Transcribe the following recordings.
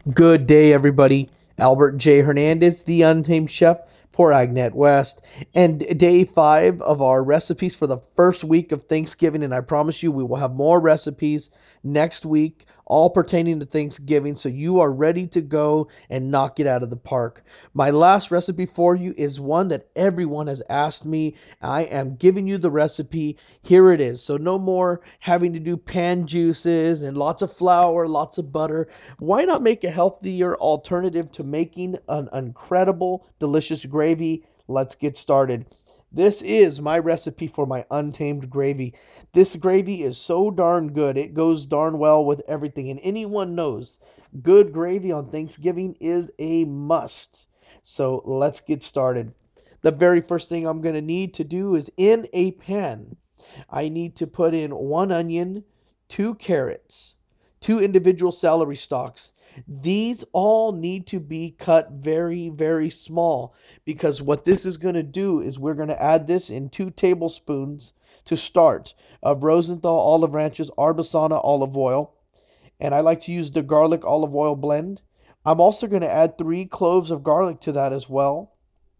Good day, everybody. Albert J. Hernandez, the Untamed Chef for Agnet West, and day 5 of our recipes for the first week of Thanksgiving. And I promise you, we will have more recipes next week, all pertaining to Thanksgiving, so you are ready to go and knock it out of the park. My last recipe for you is one that everyone has asked me. I am giving you the recipe. Here it is. So, no more having to do pan juices and lots of flour, lots of butter. Why not make a healthier alternative to making an incredible, delicious gravy? Let's get started. This is my recipe for my untamed gravy. This gravy is so darn good. It goes darn well with everything. And anyone knows good gravy on Thanksgiving is a must. So let's get started. The very first thing I'm going to need to do is in a pan, I need to put in one onion, two carrots, two individual celery stalks. These all need to be cut very, very small because what this is going to do is we're going to add this in 2 tablespoons to start of Rosenthal Olive Ranch's Arbasana olive oil. And I like to use the garlic olive oil blend. I'm also going to add 3 cloves of garlic to that as well.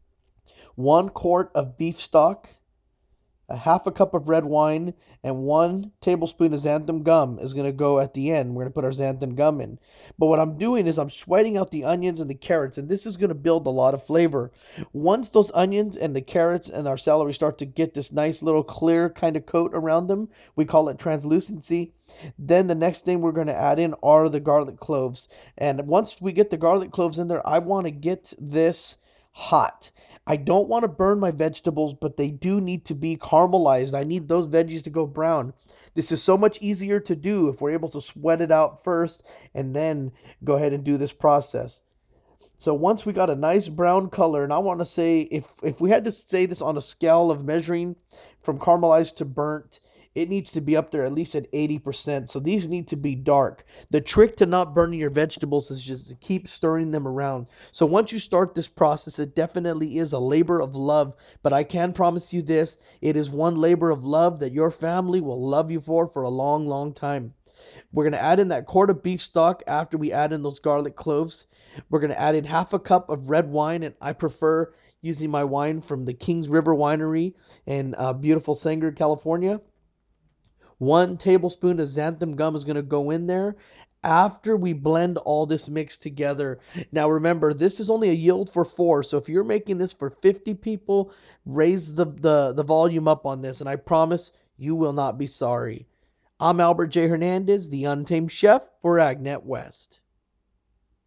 1 quart of beef stock, a half a cup of red wine, and 1 tablespoon of xanthan gum is going to go at the end. We're going to put our xanthan gum in. But what I'm doing is I'm sweating out the onions and the carrots, and this is going to build a lot of flavor. Once those onions and the carrots and our celery start to get this nice little clear kind of coat around them, we call it translucency. Then the next thing we're going to add in are the garlic cloves. And once we get the garlic cloves in there, I want to get this hot. I don't want to burn my vegetables, but they do need to be caramelized. I need those veggies to go brown. This is so much easier to do if we're able to sweat it out first and then go ahead and do this process. So once we got a nice brown color, and I want to say if we had to say this on a scale of measuring from caramelized to burnt, it needs to be up there at least at 80%. So these need to be dark. The trick to not burning your vegetables is just to keep stirring them around. So once you start this process, it definitely is a labor of love. But I can promise you this, it is one labor of love that your family will love you for a long, long time. We're going to add in that quart of beef stock after we add in those garlic cloves. We're going to add in half a cup of red wine, and I prefer using my wine from the Kings River Winery in beautiful Sanger, California. 1 tablespoon of xanthan gum is going to go in there after we blend all this mix together. Now remember, this is only a yield for 4, so if you're making this for 50 people, raise the volume up on this, and I promise you will not be sorry. I'm Albert J. Hernandez, the Untamed Chef for Agnet West.